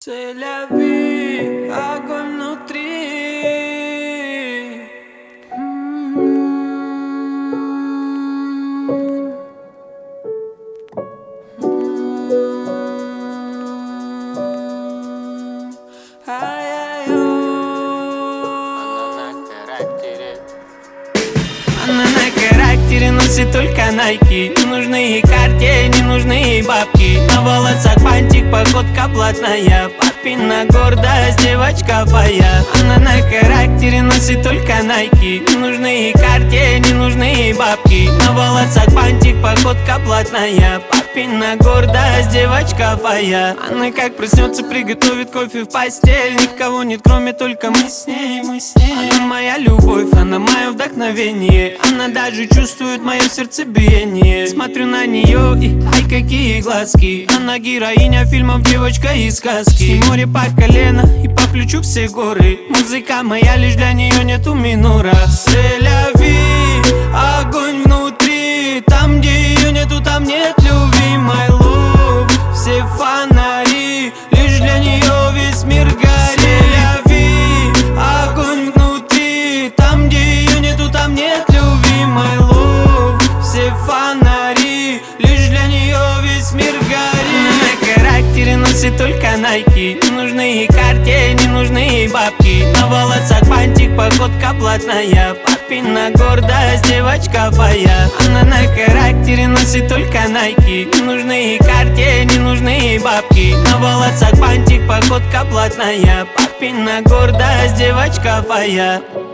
C'est la vie, огонь внутри. Она на характере носит только найки. Не нужны ей карте, не нужны ей бабки. На волосах бантик, походка плотная. Папина гордость, девочка моя. Она на характере носит только найки. Не нужны ей карте, не нужны ей бабки. На волосах бантик, походка плотная. Папина гордость, девочка моя. Она как проснется, приготовит кофе в постель. Никого нет, кроме только мы с ней, мы с ней. Она моя любовь, она мое вдохновение. Она даже чувствует мое сердцебиение. Смотрю на нее и ай, какие глазки. Она героиня фильмов, девочка из сказки. И море по колено и по плечу все горы. Музыка моя, лишь для нее нету минора. C'est la vie, огонь внутри. Там, где ее нету, там нет любви, my love. Все фонари, лишь для нее весь мир горит. C'est la vie, огонь внутри. Там, где ее нету, там нет любви, my love. Все фонари, лишь для нее весь мир горит. На характере носит только найки. Не нужны ей карте, не нужны ей бабки. На волосах бантик, походка плотная. Папина гордость, девочка моя. Она на характере носит только найки. Не нужны ей карте, не нужны ей бабки. На волосах бантик, походка плотная. Папина гордость, девочка моя.